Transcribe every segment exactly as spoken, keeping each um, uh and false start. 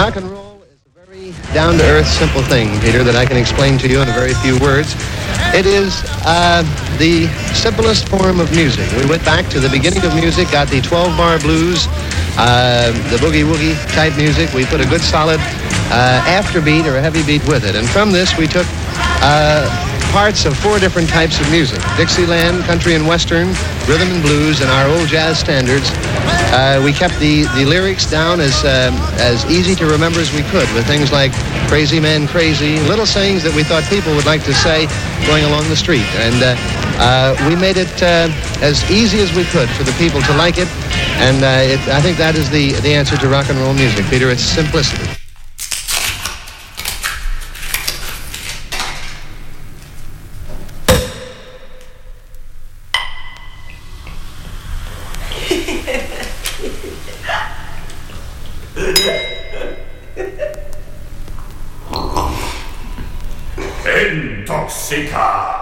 Rock and roll is a very down-to-earth, simple thing, Peter, that I can explain to you in a very few words. It is uh, the simplest form of music. We went back to the beginning of music, got the twelve-bar blues, uh, the boogie-woogie type music. We put a good solid uh, afterbeat or a heavy beat with it. And from this, we took uh, parts of four different types of music: Dixieland, country and western, rhythm and blues, and our old jazz standards. Uh, we kept the, the lyrics down as um, as easy to remember as we could, with things like "Crazy Man, Crazy," little sayings that we thought people would like to say going along the street. And uh, uh, we made it uh, as easy as we could for the people to like it. And uh, it, I think that is the, the answer to rock and roll music, Peter. It's simplicity. Intoxica.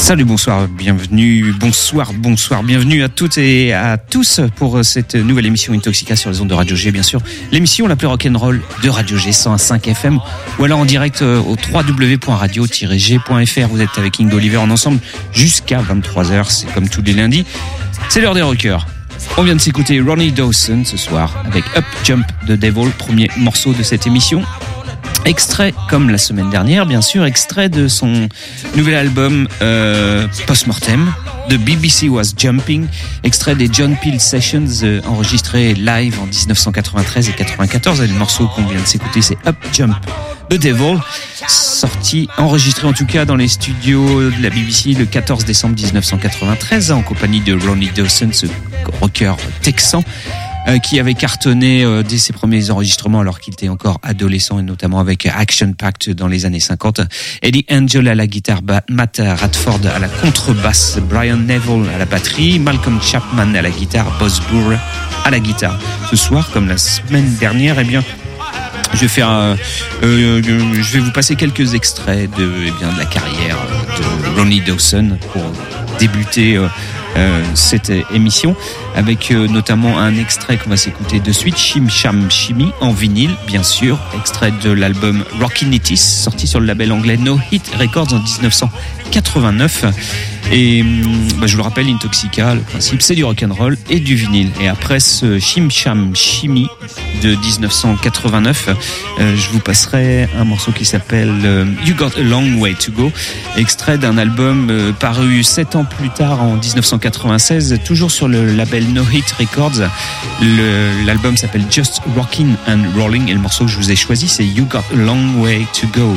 Salut, bonsoir, bienvenue, bonsoir, bonsoir, bienvenue à toutes et à tous pour cette nouvelle émission Intoxica sur les ondes de Radio G, bien sûr. L'émission la plus rock'n'roll de Radio G cent un virgule cinq F M ou alors en direct au w w w point radio tiret g point f r. Vous êtes avec Ingo Oliver en ensemble jusqu'à vingt-trois heures, c'est comme tous les lundis. C'est l'heure des rockers. On vient de s'écouter Ronnie Dawson ce soir avec Up Jump the Devil, premier morceau de cette émission. Extrait, comme la semaine dernière, bien sûr, extrait de son nouvel album euh, Postmortem, The B B C Was Jumping, extrait des John Peel Sessions euh, enregistrés live en dix-neuf cent quatre-vingt-treize et quatre-vingt-quatorze. Et le morceau qu'on vient de s'écouter, c'est Up Jump the Devil, sorti, enregistré en tout cas dans les studios de la B B C le quatorze décembre dix-neuf cent quatre-vingt-treize, en compagnie de Ronnie Dawson, ce rocker texan, Euh, qui avait cartonné euh, dès ses premiers enregistrements alors qu'il était encore adolescent, et notamment avec Action Pact dans les années cinquante. Eddie Angel à la guitare, Matt Radford à la contrebasse, Brian Neville à la batterie, Malcolm Chapman à la guitare, Boz Burr à la guitare. Ce soir, comme la semaine dernière, eh bien, je vais faire, euh, euh, je vais vous passer quelques extraits de, eh bien, de la carrière de Ronnie Dawson pour débuter euh, Euh, cette émission, avec euh, notamment un extrait qu'on va s'écouter de suite, Shim Sham Shimmy, en vinyle, bien sûr, extrait de l'album Rockinitis, sorti sur le label anglais No Hit Records en dix-neuf cent quatre-vingt-neuf. Et bah, je vous le rappelle, Intoxica, le principe, c'est du rock'n'roll et du vinyle. Et après ce Shim Sham Shimmy de dix-neuf cent quatre-vingt-neuf, euh, je vous passerai un morceau qui s'appelle euh, You Got a Long Way to Go, extrait d'un album euh, paru sept ans plus tard en dix-neuf cent quatre-vingt-seize, toujours sur le label No Hit Records. Le, l'album s'appelle Just Rockin' and Rolling et le morceau que je vous ai choisi, c'est You Got a Long Way to Go.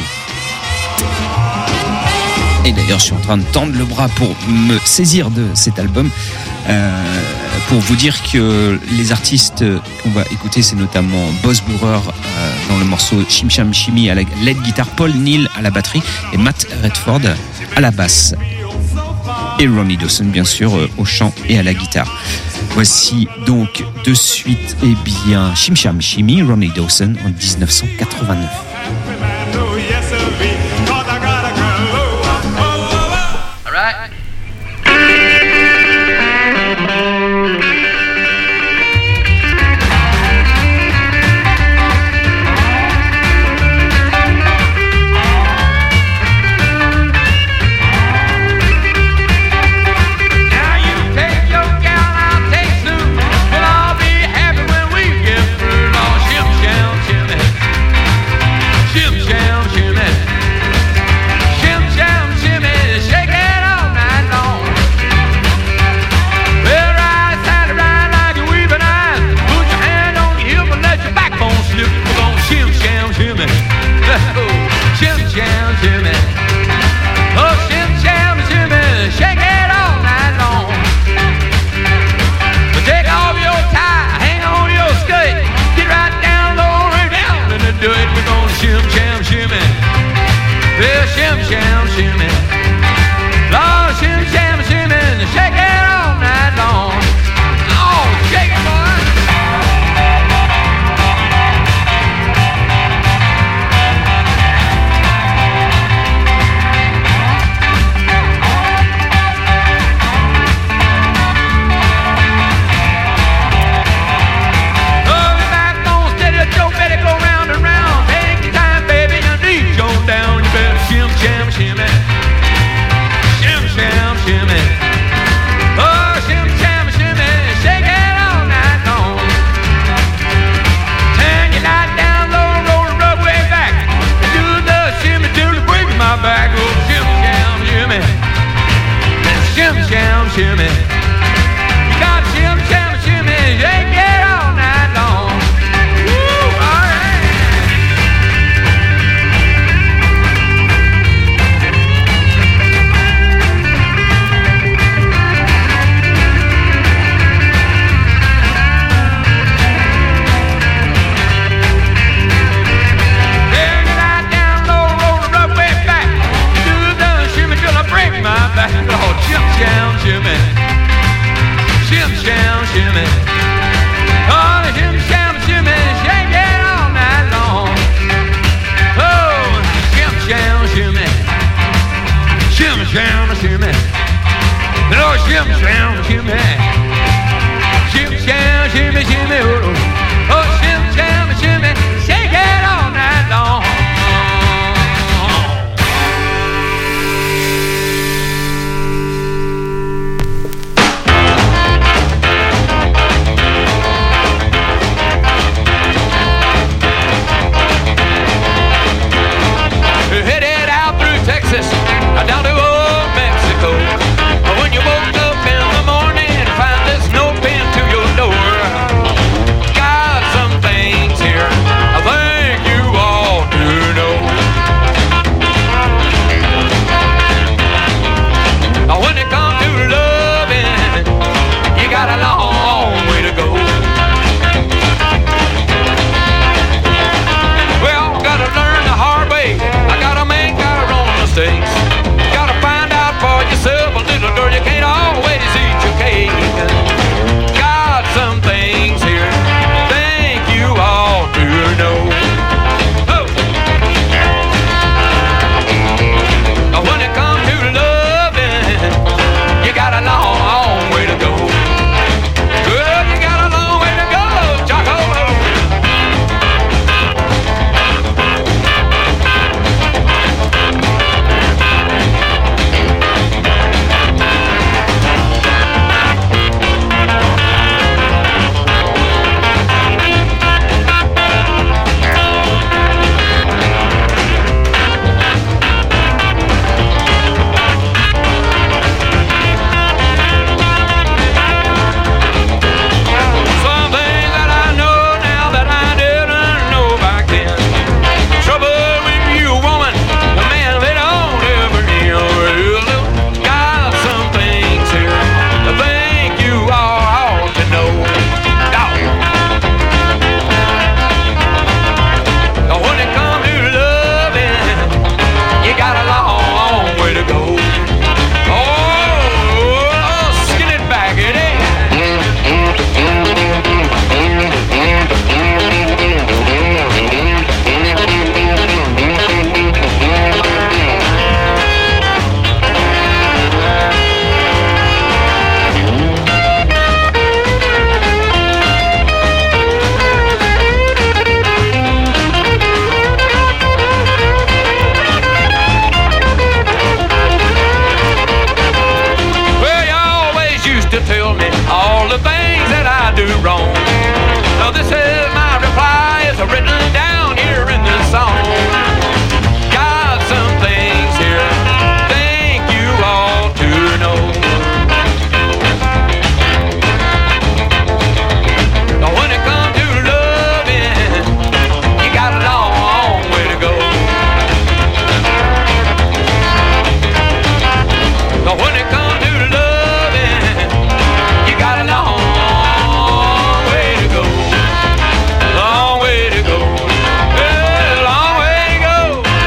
Et d'ailleurs, je suis en train de tendre le bras pour me saisir de cet album, euh, pour vous dire que les artistes qu'on va écouter, c'est notamment Boz Burr euh, dans le morceau Shim Sham Shimmy à la lead guitare, Paul Neal à la batterie et Matt Redford à la basse. Et Ronnie Dawson, bien sûr, euh, au chant et à la guitare. Voici donc de suite, eh bien, Shim Sham Shimmy, Ronnie Dawson en dix-neuf cent quatre-vingt-neuf. Shim shim sham shimmy, shim sham shimmy shimmy, oh, oh shim sham shimmy, shake it all night long. Headed out through Texas, down to old Mexico. When you woke up in the morning, find this note pinned to your door. Got some things here I think you ought to know. When it comes to loving, you got a long way to go. Well, gotta learn the hard way. I gotta make our own mistakes. Gotta find out for yourself, a little girl, you can't always eat your cake. Got some things here, think you ought to know. Oh. When it comes to loving, you got a long way to go. Well, you got a long way to go, Jocko. Some things that I know now that I didn't know back then. Trouble with you, woman, the man they don't ever know. Got some things here I think you ought to know. Dog. When it comes to loving, you got a long way to go. Oh, skin it back, it ain't. Well, you always used to tell me all the things that I do wrong. Now this is my reply, it's written down here in this song. Got some things here, think you ought to know. Now when it comes to loving, you got a long way to go. Now when it comes to loving, you got a long way to go. Long way to go. Yeah, long way to go.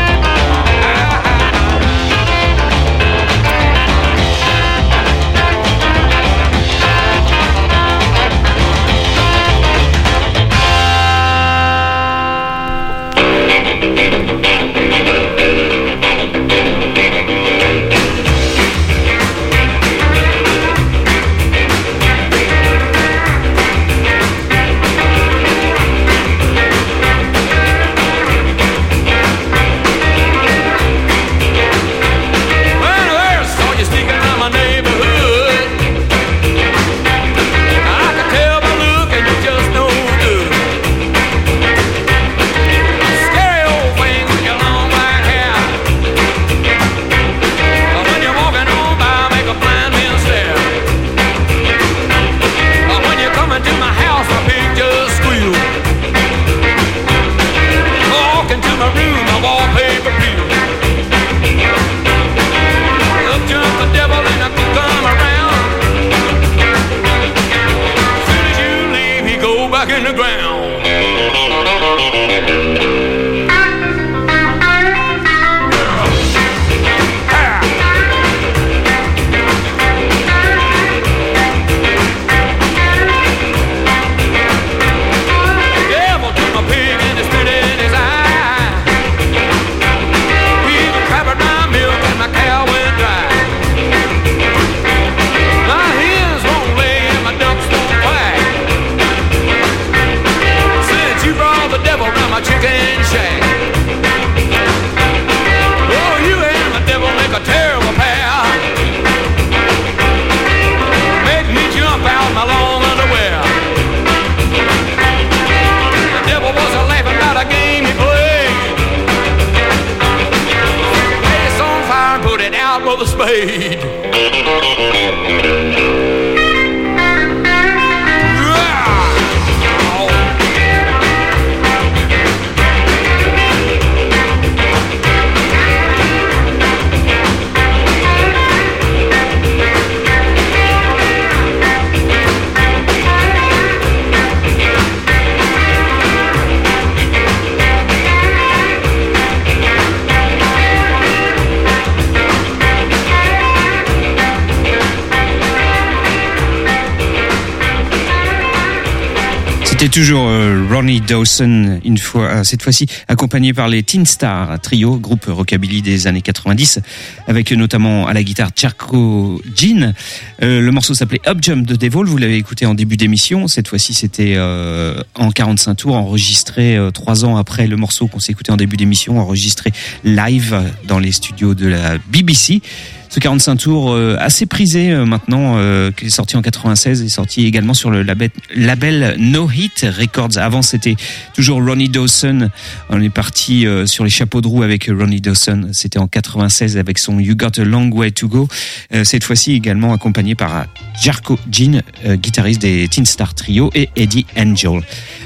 Well, I saw you sneaking around my neighborhood. I could tell by looking you just no good. Scary old thing with your long black hair. When you're walking on by, make a blind man stare. When you come into my house, my pig just squeal. Walk into my room, my wallpaper peel. Up jump the devil and I come around. As soon as you leave, he go back in the ground. Devil took my pig and he spit in his eye. He even crabbered my milk and my cow went dry. My of the spade. C'est toujours euh, Ronnie Dawson, une fois, euh, cette fois-ci accompagné par les Teen Star Trio, groupe rockabilly des années quatre-vingt-dix, avec notamment à la guitare Jarko Jean. Euh, le morceau s'appelait Up Jump the Devil, vous l'avez écouté en début d'émission. Cette fois-ci, c'était euh, en quarante-cinq tours, enregistré euh, trois ans après le morceau qu'on s'est écouté en début d'émission, enregistré live dans les studios de la B B C. Ce quarante-cinq tours euh, assez prisé euh, maintenant, euh, qui est sorti en quatre-vingt-seize, est sorti également sur le label, label No Hit Records. Avant, c'était toujours Ronnie Dawson. On est parti euh, sur les chapeaux de roue avec Ronnie Dawson. C'était en quatre-vingt-seize avec son You Got a Long Way to Go. Euh, cette fois-ci également accompagné par Jarko Jean, euh, guitariste des Teen Star Trio, et Eddie Angel.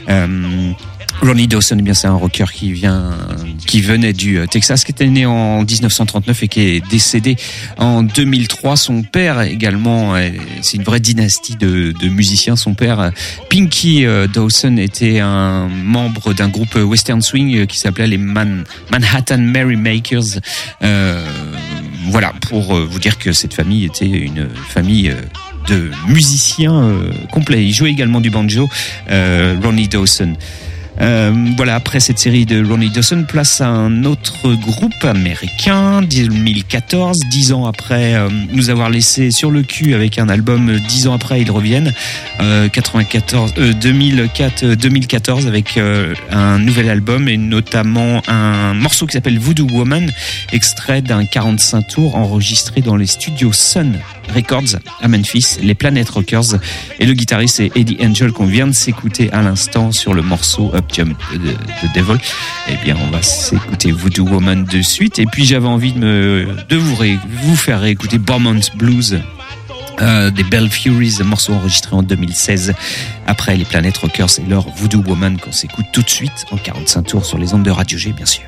Euh, Ronnie Dawson, eh bien, c'est un rocker qui vient, qui venait du Texas, qui était né en dix-neuf cent trente-neuf et qui est décédé en deux mille trois. Son père également, c'est une vraie dynastie de, de musiciens. Son père, Pinky Dawson, était un membre d'un groupe western swing qui s'appelait les Man, Manhattan Merrymakers. Euh, voilà, pour vous dire que cette famille était une famille de musiciens euh, complets. Il jouait également du banjo, euh, Ronnie Dawson. Euh, voilà, après cette série de Ronnie Dawson, place à un autre groupe américain, deux mille quatorze, dix ans après euh, nous avoir laissé sur le cul avec un album, dix ans après ils reviennent, euh, quatre-vingt-quatorze, euh, deux mille quatre, deux mille quatorze avec euh, un nouvel album et notamment un morceau qui s'appelle Voodoo Woman, extrait d'un quarante-cinq tours enregistré dans les studios Sun Records à Memphis, les Planet Rockers, et le guitariste c'est Eddie Angel qu'on vient de s'écouter à l'instant sur le morceau Up Jump the Devil. Eh bien, on va s'écouter Voodoo Woman de suite, et puis j'avais envie de me de vous, ré, vous faire réécouter Beaumont Blues euh, des Bell Furies, morceau enregistré en deux mille seize après les Planet Rockers et leur Voodoo Woman qu'on s'écoute tout de suite en quarante-cinq tours sur les ondes de Radio G, bien sûr.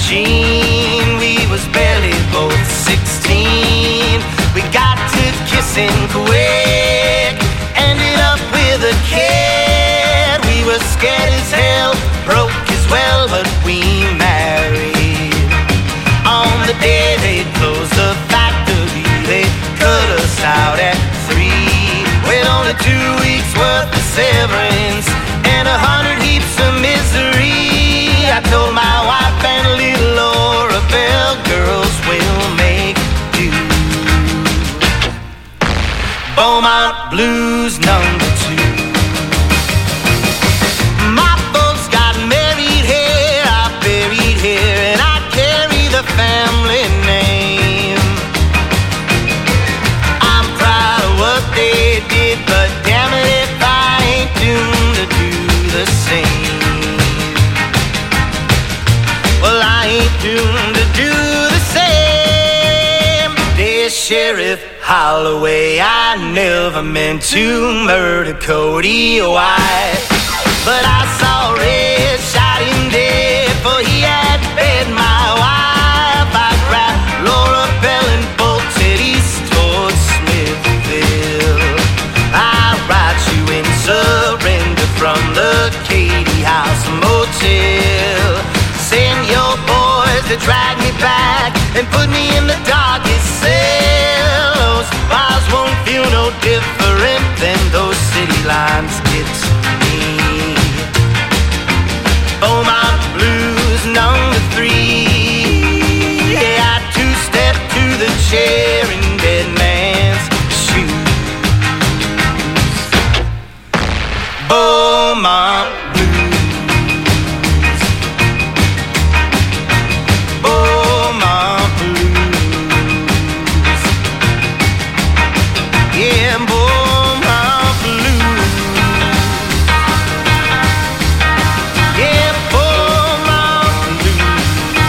machine. We was barely both sixteen. We got to kissing quick, ended up with a kid. We were scared as hell, broke as well, but we married. On the day they closed the factory, they cut us out at three, with only two weeks worth of severance and a hundred heaps of misery. I told my wife and little Laura Bell, girls will make do. Beaumont Blues number two. My folks got married here, I buried here, and I carry the family name. I'm proud of what they did, but damn it if I ain't doomed to do the same. Well, I ain't doomed to do the same. Dear Sheriff Holloway, I never meant to murder Cody White, but I saw Red shot him dead, for he had fed my wife. I grabbed Laura Bell and bolted east towards Smithville. I write you in surrender from the Katy House Motel. Send your boys to drag me back and put me in the darkest cell. Those bars won't feel no different than those city lines did to me. Beaumont Blues number three. Yeah, I two-step to the chair in dead man's shoes. Beaumont Blues. Beaumont Blues. Yeah, Beaumont Blues. Yeah, Beaumont Blues.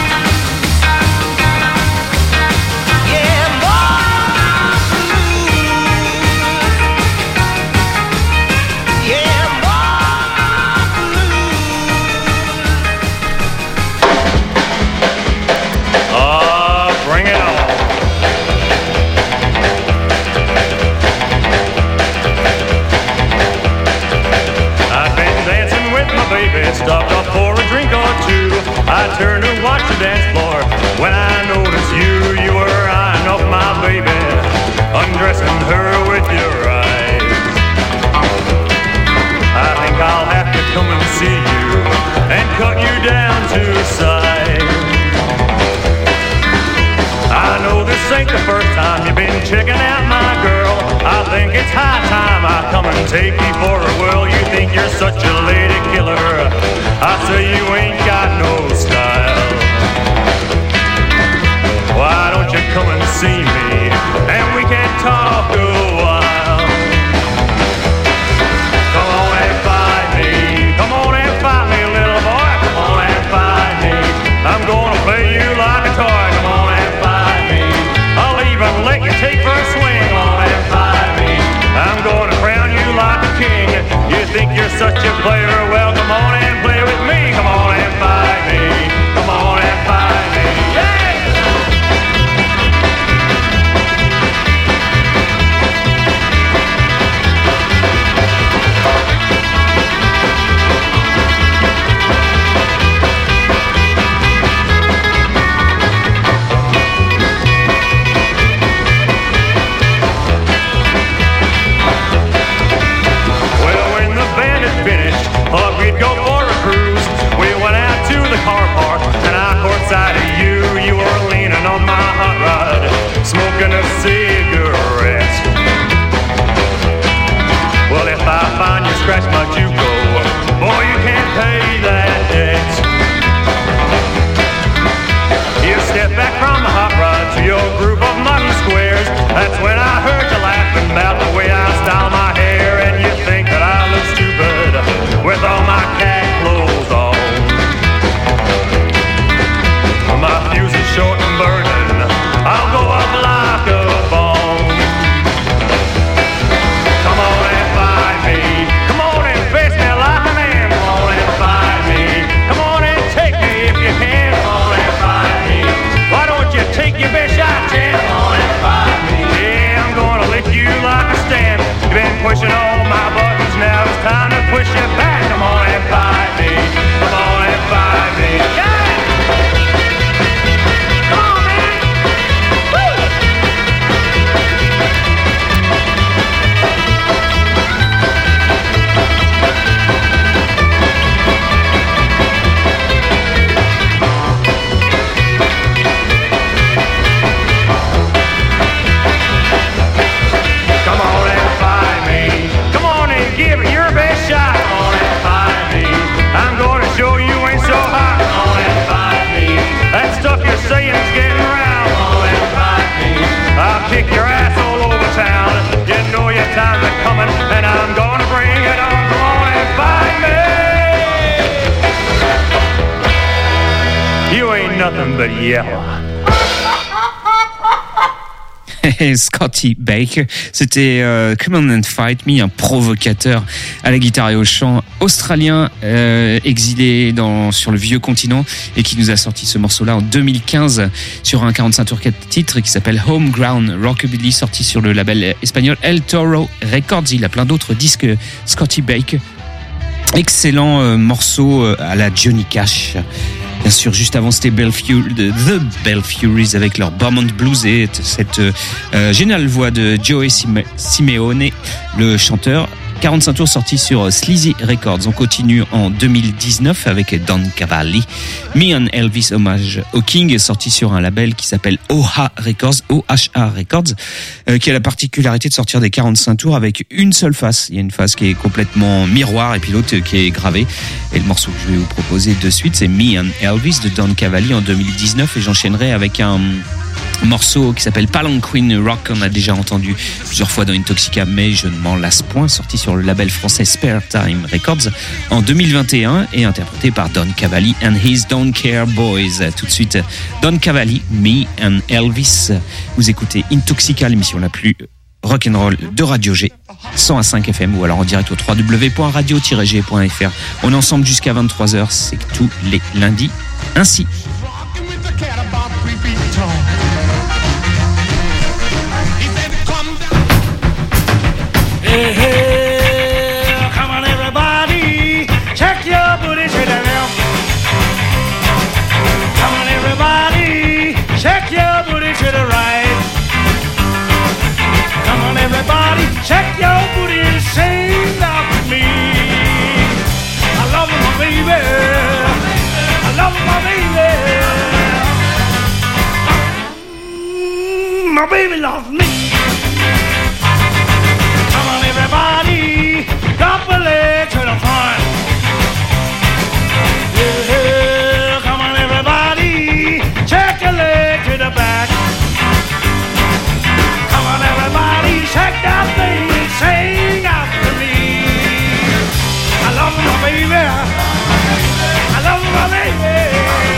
Yeah, Beaumont Blues. Yeah, Beaumont Blues. Ah, bring it on. I've been dancing with my baby, stopped off for a drink or two. I turned to watch the dance floor when I noticed you. You were eyeing up my baby, undressing her with your eyes. I think I'll have to come and see you and cut you down to size. I know this ain't the first time you've been checking out my girl. I think it's high time I come and take you for a whirl. You think you're such a lady killer, I say you ain't got no style. Why don't you come and see me, and we can talk a while. Come on and find me, come on and find me, little boy. Come on and find me, I'm gonna play you like a toy. Come on and find me, I'll even let you take first swing. Come on and find me, I'm gonna crown you like a king. You think you're such a player, well come on and play with me. Come on and find me, come on and find me, yeah! Well, when the band had finished, thought we but yeah. Scotty Baker, c'était euh, Come On and Fight Me, un provocateur à la guitare et au chant australien, euh, exilé dans, sur le vieux continent et qui nous a sorti ce morceau-là en deux mille quinze sur un quarante-cinq tours quatre titres qui s'appelle Homegrown Rockabilly, sorti sur le label espagnol El Toro Records. Il a plein d'autres disques, Scotty Baker. Excellent euh, morceau euh, à la Johnny Cash. Bien sûr, juste avant, c'était Belfur- The Belfuries avec leur Beaumont Blues et cette euh, géniale voix de Joey Sime- Simeone, le chanteur. quarante-cinq tours sortis sur Sleazy Records. On continue en deux mille dix-neuf avec Don Cavalli. Me and Elvis, hommage au King, est sorti sur un label qui s'appelle O H A Records, O H A Records, euh, qui a la particularité de sortir des quarante-cinq tours avec une seule face. Il y a une face qui est complètement miroir et puis l'autre qui est gravée. Et le morceau que je vais vous proposer de suite, c'est Me and Elvis de Don Cavalli en deux mille dix-neuf, et j'enchaînerai avec un morceau qui s'appelle Palanquin Rock, qu'on a déjà entendu plusieurs fois dans Intoxica, mais je ne m'en lasse point, sorti sur le label français Spare Time Records en deux mille vingt et un et interprété par Don Cavalli and His Don't Care Boys. Tout de suite, Don Cavalli, Me and Elvis. Vous écoutez Intoxica, l'émission la plus rock'n'roll de Radio G, cent un virgule cinq F M, ou alors en direct au w w w point radio tiret g point f r. On est ensemble jusqu'à vingt-trois heures, c'est tous les lundis ainsi. Hey, hey, come on everybody, check your booty to the left. Come on everybody, check your booty to the right. Come on everybody, check your booty and sing out with me. I love my baby, I love my baby. Mm, my baby loves me. Everybody, drop a leg to the front. Yeah, come on everybody, check a leg to the back. Come on everybody, check that thing and sing out to me. I love my baby, I love my baby.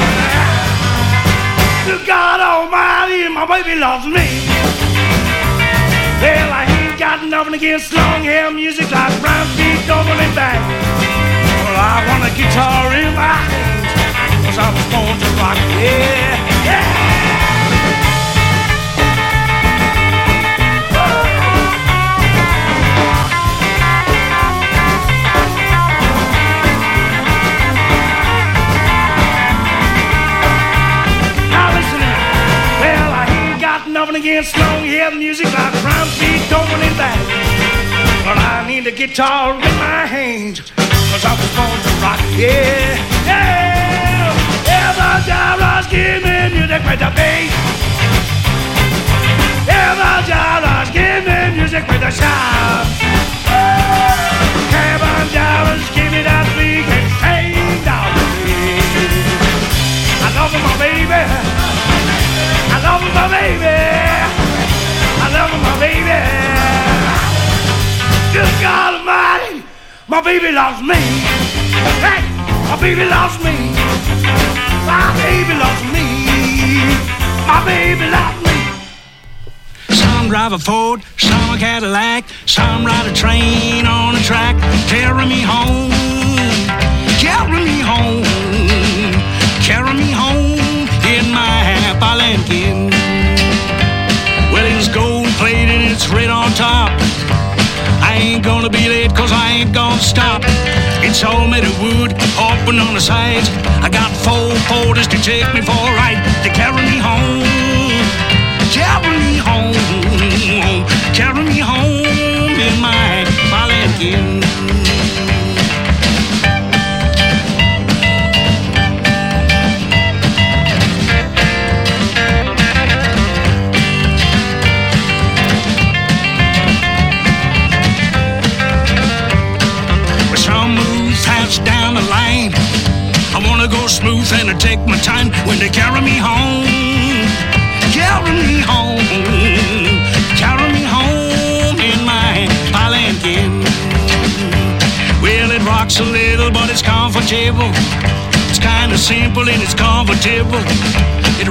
Good God Almighty, my baby loves me. Well, I ain't got nothing against long hair music like brown feet double and back. Well, I want a guitar in my hand, 'cause I was born to rock, yeah, yeah. Nothing against long hair music like brown feet going in back. But I need a guitar in my hand, 'cause I was born to rock, yeah, yeah. Yeah, the gyros give me music with the bass. Yeah, the gyros give me music with the shout. Carbon gyros give me that big and sing down with me. I love my baby, I love my baby, I love my baby. Good God Almighty, my baby loves me. Hey, my baby loves me. My baby loves me. My baby loves me. Some drive a Ford, some a Cadillac, some ride a train on a track. Carry me home, carry me home, carry me home in my Palanquin. Well, it's gold plated and it's red on top. I ain't gonna be late 'cause I ain't gonna stop. It's all made of wood, open on the sides. I got four porters to take me for a ride, to carry me home, carry me home, carry me home in my Palanquin. Down the line, I wanna go smooth and I take my time when they carry me home, carry me home, carry me home in my Palanquin. Well, it rocks a little, but it's comfortable. It's kinda simple and it's comfortable. It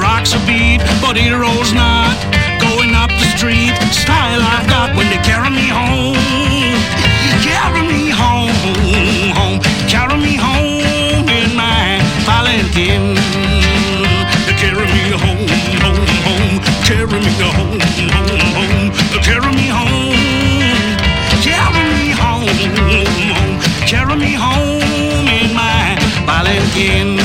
muddy road's not going up the street. Style I got when they carry me home. Carry me home, home. Carry me home in my Palanquin. Carry me home, home, home. Carry me home, home, home. Carry me home. Carry me home, home. Carry me home in my Palanquin.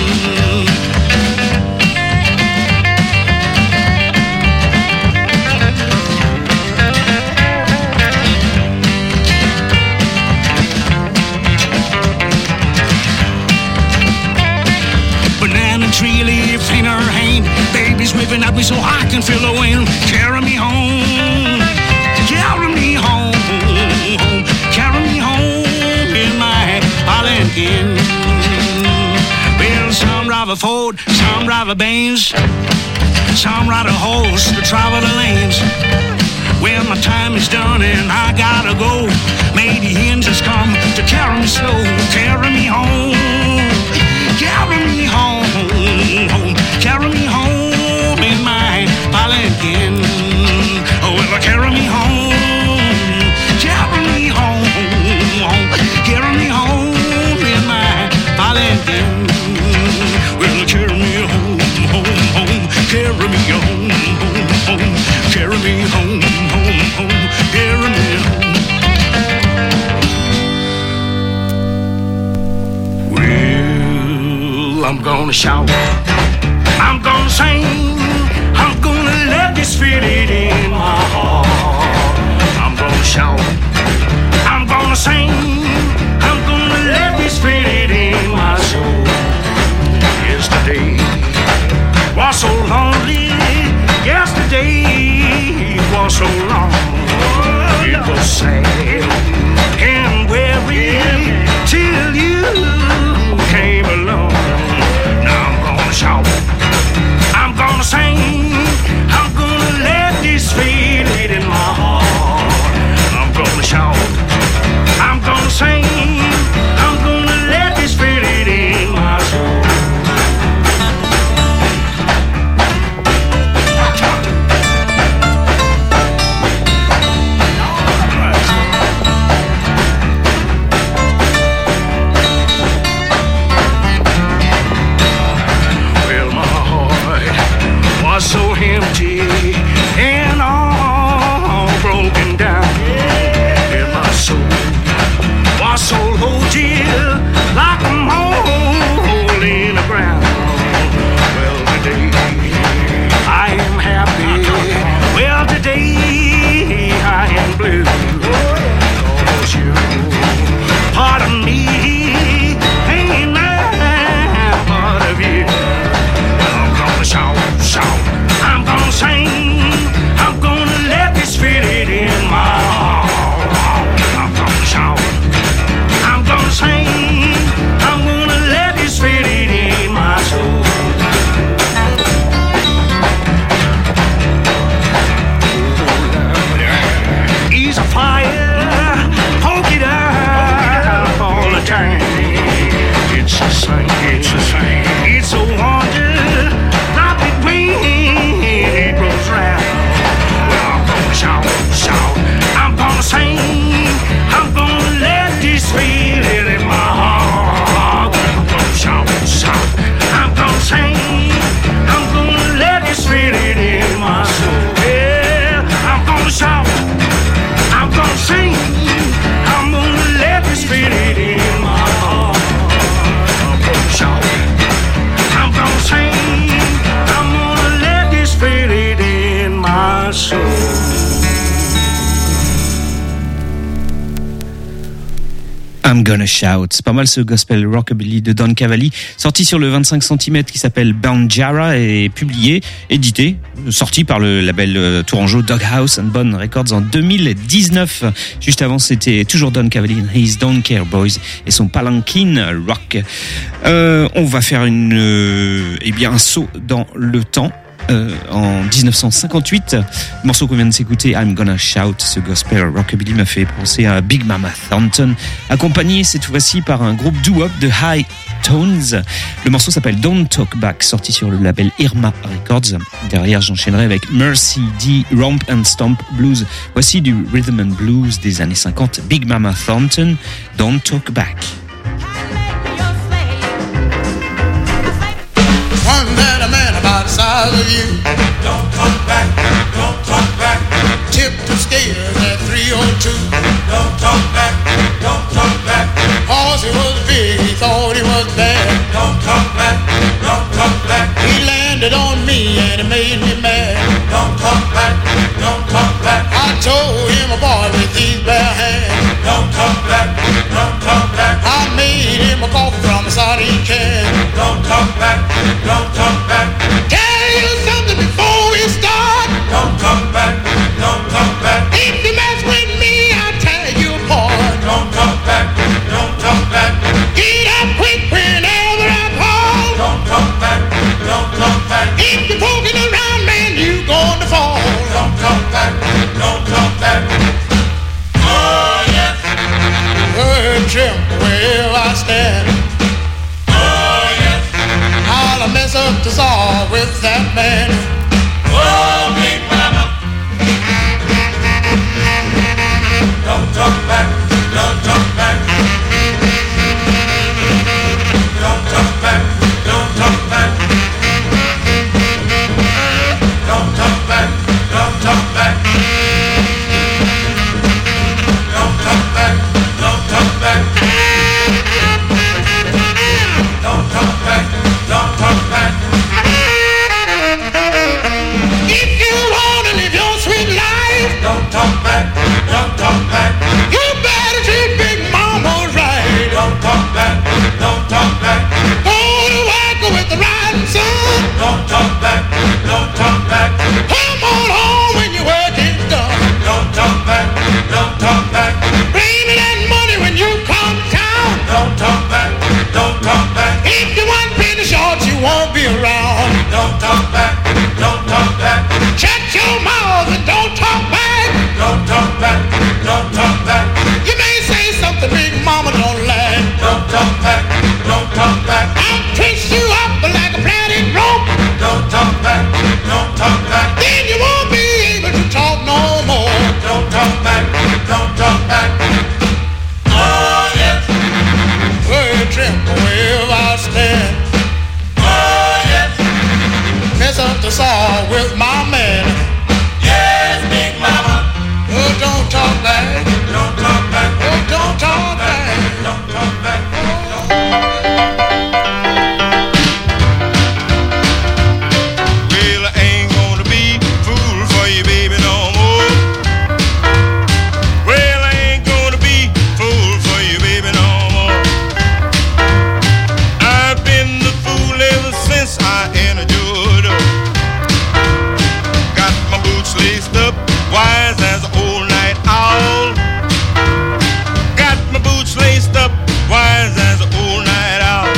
Tree leaf in her hand, baby's whipping at me so I can feel the wind. Carry me home, carry me home, home. Carry me home in my Palanquin. Well, some drive a Ford, some drive a Benz, some ride a horse to travel the lanes. Well, my time is done and I gotta go. May the engines come to carry me slow. Carry me home, carry me home, home. Carry me home in my Palanquin. Oh, well, carry me home, carry me home, home. Carry me home in my Palanquin. Well, carry me home, home, home. Carry me home, home, home. Carry me home, home, home. Carry me home. Well, I'm gonna shout, I'm gonna sing, I'm gonna let this fit it in my heart. I'm gonna shout, I'm gonna sing, I'm gonna let this fit it in my soul. Yesterday was so lonely, yesterday was so long. It was sad and weary till you came along. Now I'm gonna shout, I'm gonna sing, I'm gonna let this feel it in my heart. I'm gonna shout, I'm gonna sing, I'm gonna let this feel it in my soul. So empty and all broken down, and my soul was so low till like a mole in the ground. Well, today I am happy. Well, today I am blue. Cause you, part of me ain't now part of you. I'm gonna shout, shout. I'm gonna sing, I'm gonna let this fit it in my heart. I'm gonna shout, I'm gonna sing, I'm gonna let this fit it in my soul. Ease a fire, poke it up all the time. It's the same, it's the same, it's a wonder, not between it rolls round. Well, I'm gonna shout, shout, I'm gonna sing, I'm gonna let this feel it in my heart. I'm gonna shout, shout, I'm gonna sing, I'm gonna let this feel it in my soul. Yeah, I'm gonna shout, I'm gonna sing, I'm gonna let this feel it in my heart. I'm gonna shout, I'm gonna sing, I'm gonna let this feel it in my soul. I'm Gonna Shout. C'est pas mal ce gospel rockabilly de Don Cavalli, sorti sur le vingt-cinq centimètres qui s'appelle Banjara et publié, édité, sorti par le label tourangeau Doghouse and Bone Records en deux mille dix-neuf. Juste avant, c'était toujours Don Cavalli and His Don't Care Boys et son Palanquin Rock. Euh, on va faire une, euh, eh bien, un saut dans le temps. Euh, en dix-neuf cent cinquante-huit, le morceau qu'on vient de s'écouter, I'm Gonna Shout, ce gospel rockabilly m'a fait penser à Big Mama Thornton, accompagné cette fois-ci par un groupe doo-wop de High Tones. Le morceau s'appelle Don't Talk Back, sorti sur le label Irma Records. Derrière, j'enchaînerai avec Mercy D, Romp and Stomp Blues. Voici du Rhythm and Blues des années cinquante, Big Mama Thornton, Don't Talk Back. One that a man about the size of you. Don't talk back, don't talk back. Tip the scales at three oh two. Don't talk back, don't talk back. Horse he was big, he thought he was bad. Don't talk back, don't talk back. He landed on me and it made me mad. Don't talk back, don't talk back. I told him a boy with these bare hands. Don't talk back, don't talk back. I made him a coffee from a sardine can. Don't talk back, don't talk back. Tell you something before we start. Don't talk back, don't talk back. If you mess with me, I'll tear you apart. Don't talk back, don't talk back. Get up quick whenever I call. Don't talk back, don't talk back. If you're poking around, man, you going to fall. Don't talk back, don't talk back. Oh yes. Good trip wherever I stand. Oh yes. I'll mess up the saw with that man. Oh, big mama. Don't talk back, don't talk back. Don't talk back, don't talk back. Don't talk back, don't talk back. Don't talk back, don't talk back. Don't talk back, don't talk back. If you wanna live your sweet life, don't talk back, don't talk back. You better treat Big Mama right. Don't talk back, don't talk back. Go to work with the riding sun. Don't talk back, don't talk back. Come on home when your work is done. Don't talk back, don't talk back. Bring me that money when you come town. Don't talk back, don't talk back. If you want penny short, you won't be around. Don't talk back, don't talk back. Shut your mouth and don't talk back. Don't talk back, don't talk back. You may say something Big Mama don't like. Don't talk back, don't talk back. I'll twist you up like a plaited rope. Don't talk back, don't talk back. Then you won't be able to talk no more. Don't talk back, don't talk back. Oh yes. Good trip wherever I stand. Oh yes. Mess up the saw with my man. Yes, Big Mama. Oh, don't talk back. Don't talk back. Oh, don't talk back. Don't talk back. Well, I ain't gonna be fool for you, baby, no more. Well, I ain't gonna be fool for you, baby, no more. I've been the fool ever since I entered your door. Got my boots laced up, wise as an old night owl. Got my boots laced up, wise as an old night owl.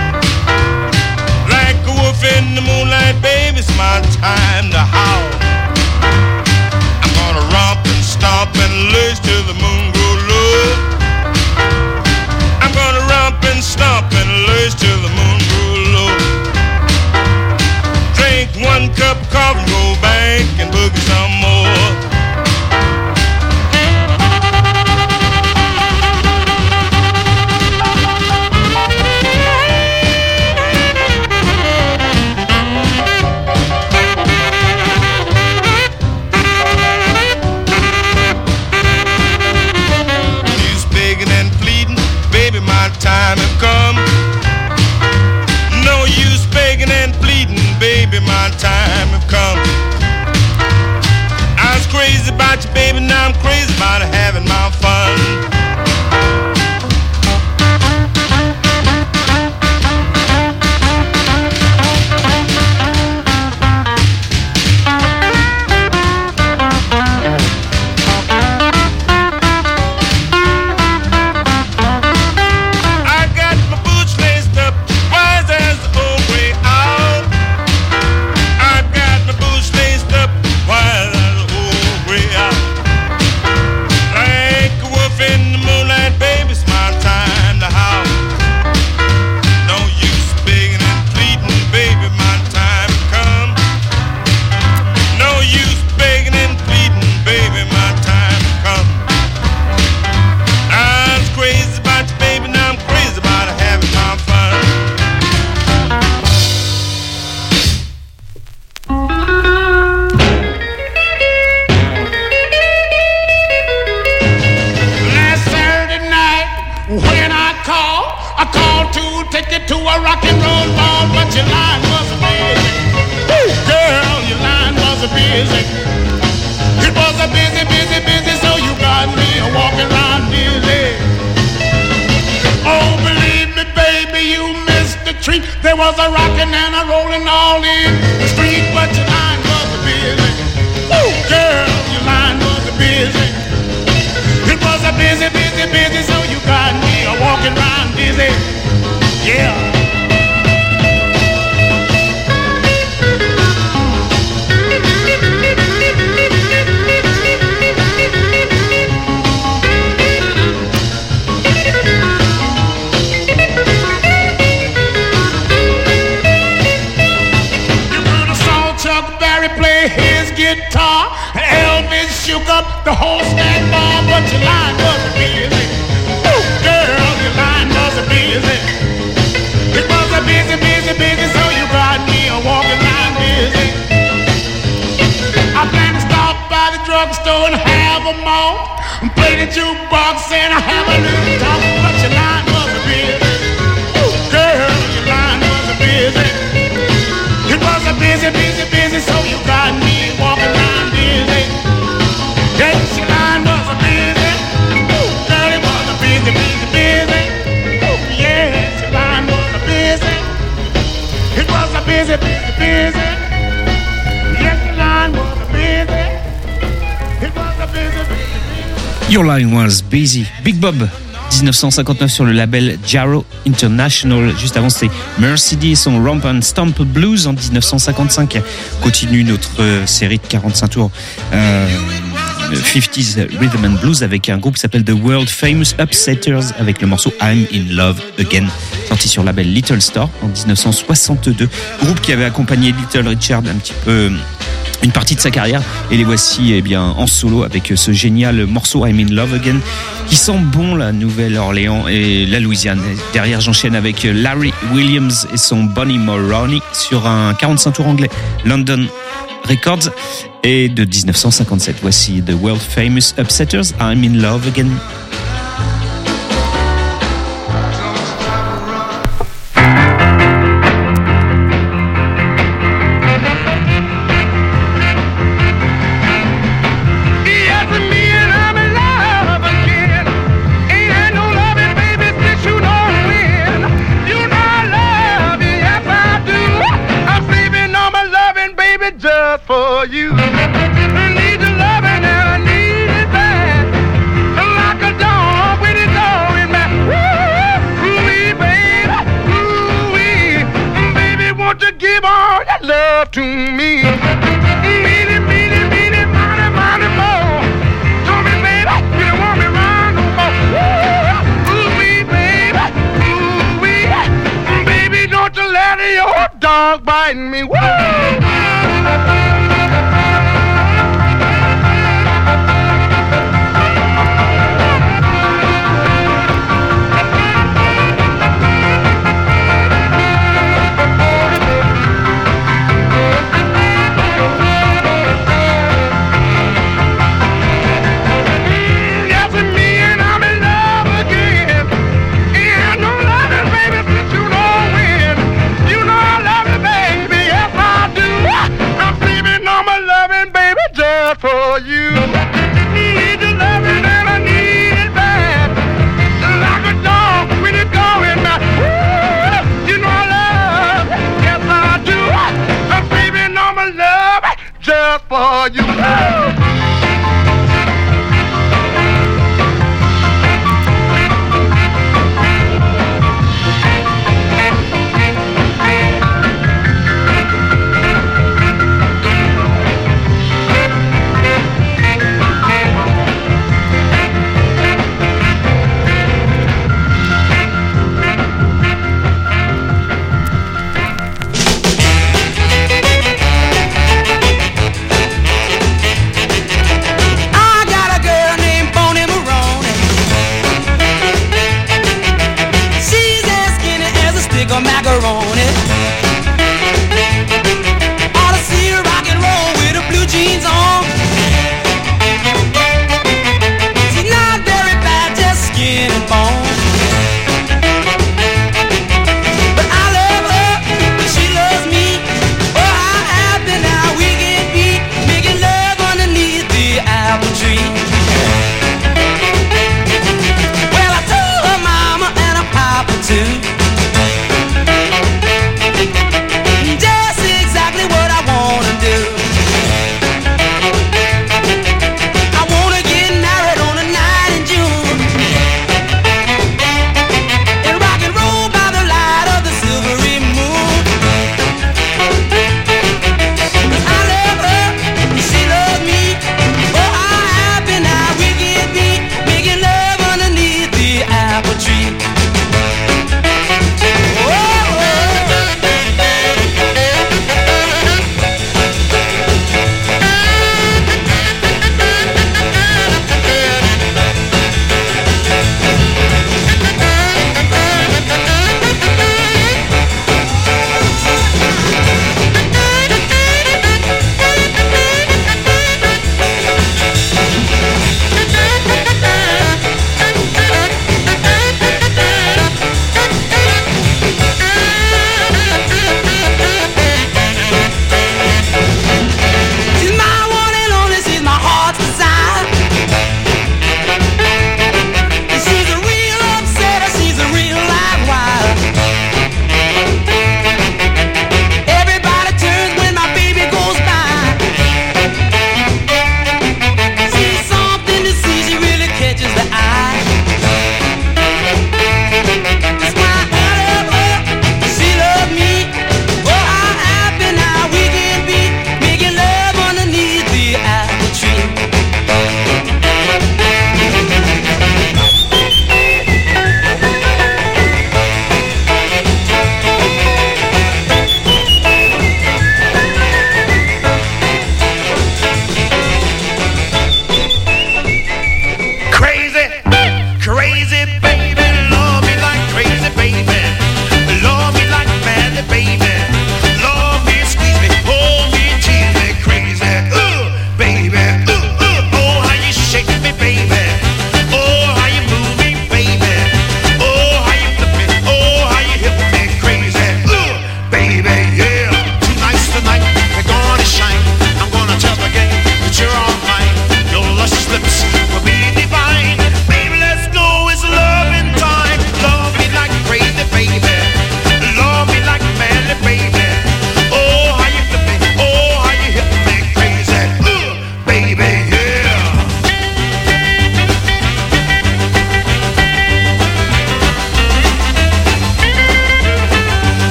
Like a wolf in the moonlight, baby, it's my time to howl. I'm gonna romp and stomp and lurch till the moon grow low. I'm gonna romp and stomp and lurch till the moon grow low. Drink one cup of coffee, go back and boogie some more. He's begging and pleading, baby, my time has come. No use begging and pleading, baby, my time has come. I was crazy about you, baby, now I'm crazy about having my fun. I got my boots laced up, wise as the old gray owl. I've was a rockin' and a rollin' all in the street, but your line was a busy. Woo, girl, your line was a busy. It was a busy, busy, busy, so you got me a walking round busy. Yeah. Play his guitar, and Elvis shook up the whole snack bar, but your line was busy. Ooh, girl, your line was busy. It was a busy, busy, busy, so you got me a walking line busy. I plan to stop by the drugstore and have a malt, and play the jukebox and I have a little talk, but your line was busy. Ooh, girl, your line was busy. It was a busy, busy, busy, so you got me walking around busy. Yes, your line was a busy. Ooh, girl, it was a busy, busy, busy. Ooh, yes, your line was a busy. It was a busy, busy, busy. Yes, your line was a busy. It was a busy, busy, busy. Your Line Was Busy. Big Bob, dix-neuf cent cinquante-neuf sur le label Jarrow International. Juste avant, c'était Mercedes, son Romp and Stomp Blues en dix-neuf cent cinquante-cinq. Continue notre euh, série de quarante-cinq tours euh, cinquantaise Rhythm and Blues avec un groupe qui s'appelle The World Famous Upsetters avec le morceau I'm in Love Again, sorti sur le label Little Star en dix-neuf cent soixante-deux. Groupe qui avait accompagné Little Richard un petit peu une partie de sa carrière, et les voici eh bien en solo avec ce génial morceau I'm in Love Again qui sent bon la Nouvelle-Orléans et la Louisiane. Derrière, j'enchaîne avec Larry Williams et son Bonnie Moroney sur un quarante-cinq tours anglais London Records, et de dix-neuf cent cinquante-sept voici The World Famous Upsetters, I'm in Love Again. For you, I need your loving and I need it bad, like a dog with its dog in my ooh-wee, baby, ooh-wee, baby, won't you give all your love to me? Mean it, mean it, mean it, money, money, more. Show me, baby, you don't want me round no more. Ooh-wee, baby, ooh-wee, baby, don't you let your dog bite me. Woo! For you, need your loving and I need it bad, like a dog when it's going mad. Ooh, you know I love, yes I do. I'm baby, know my love just for you. Ooh.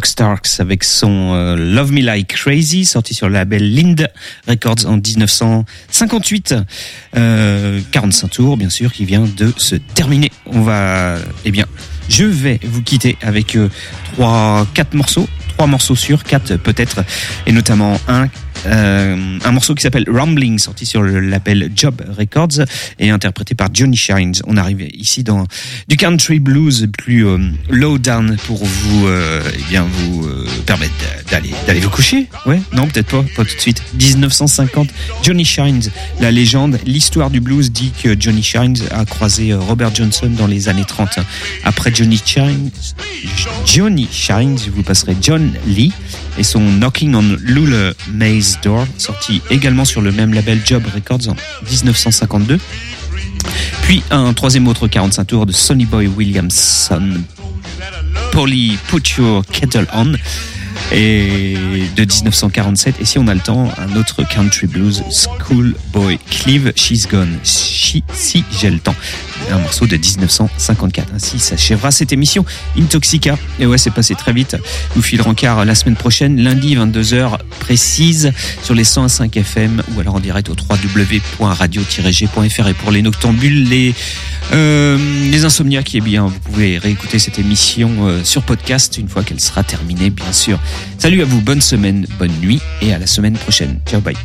Starks avec son euh, Love Me Like Crazy, sorti sur le label Lind Records en dix-neuf cent cinquante-huit. Euh, quarante-cinq tours, bien sûr, qui vient de se terminer. On va, eh bien, je vais vous quitter avec euh, trois, quatre morceaux, trois morceaux sur quatre peut-être, et notamment un. Euh, un morceau qui s'appelle Rumbling, sorti sur le label Job Records et interprété par Johnny Shines. On arrive ici dans du country blues plus euh, low down pour vous, euh, eh bien vous euh, permettre d'aller d'aller vous coucher. Ouais, non peut-être pas, pas tout de suite. dix-neuf cent cinquante, Johnny Shines, la légende. L'histoire du blues dit que Johnny Shines a croisé Robert Johnson dans les années trente. Après Johnny Shines, Johnny Shines, vous passerez John Lee et son Knocking on Lula Mays Door, sorti également sur le même label Job Records en dix-neuf cent cinquante-deux. Puis un troisième autre quarante-cinq tours de Sonny Boy Williamson, Polly Put Your Kettle On, et de dix-neuf cent quarante-sept. Et si on a le temps, un autre country blues, Schoolboy Cleve, She's Gone, si, si j'ai le temps. Un morceau de dix-neuf cent cinquante-quatre. Ainsi s'achèvera cette émission Intoxica. Et ouais, c'est passé très vite. Nous filerons car la semaine prochaine, lundi vingt-deux heures précise, sur les cent un virgule cinq F M, ou alors en direct au w w w point radio tiret g point f r. Et pour les noctambules, les euh, les insomniaques, eh bien, vous pouvez réécouter cette émission euh, sur podcast une fois qu'elle sera terminée, bien sûr. Salut à vous, bonne semaine, bonne nuit, et à la semaine prochaine. Ciao, bye.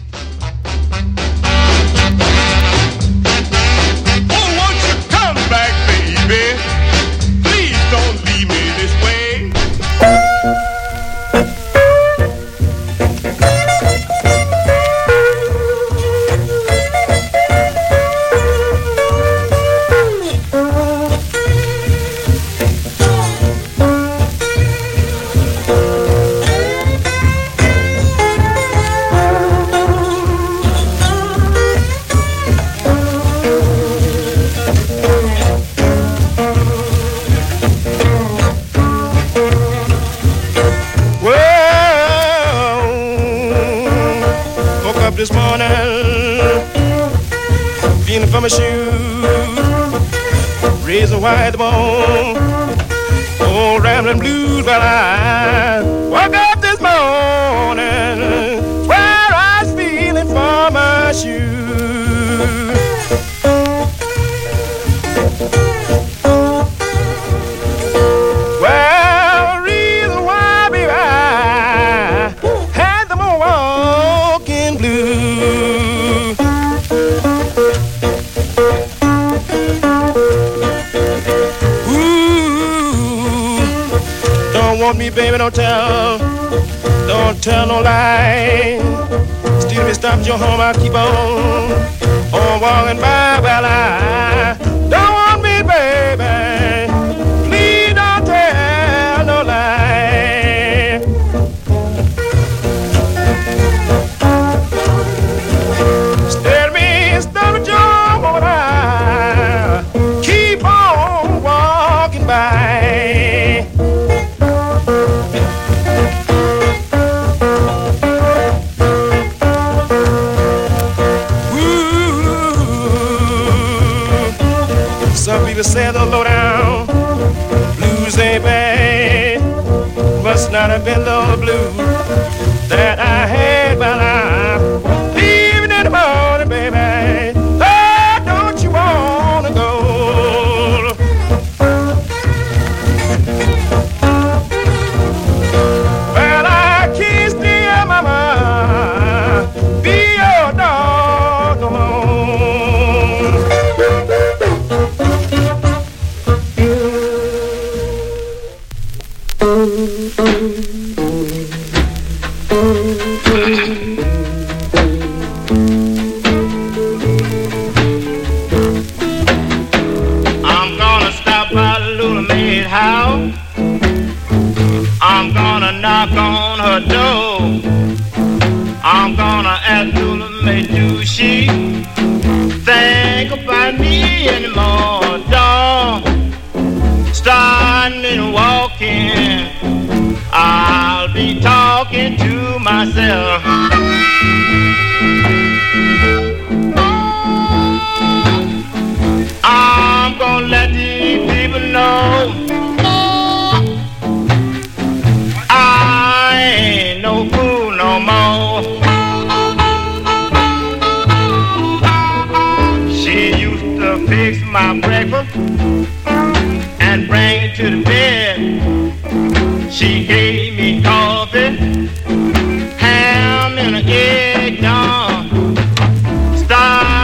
This morning, feeling from a shoe, razor white bone, old rambling blues. But I woke up this morning where I was feeling for my shoe. Well, reason why, baby, I had them all walking blue. Want me, baby, don't tell, don't tell no lie. Still me stop your home, I keep on, on walking by. Well, I don't want me, baby, please don't tell no lie. Still me stop your home, I keep on walking by. People say the low down blues ain't bad. Must not have been the blues that I had, but I'm leaving in the morning, baby. Oh, don't you wanna go? Well, I can't stay at my mama, be your dog no more. I'm gonna stop by Lula Mae's house. I'm gonna knock on her door. I'm gonna ask Lula Mae, do she think about me anymore, dog? Starting walking, I'll be talking to myself. I'm gonna let these people know I no more. She used to fix my breakfast and bring it to the bed. She gave me coffee, ham and an egg.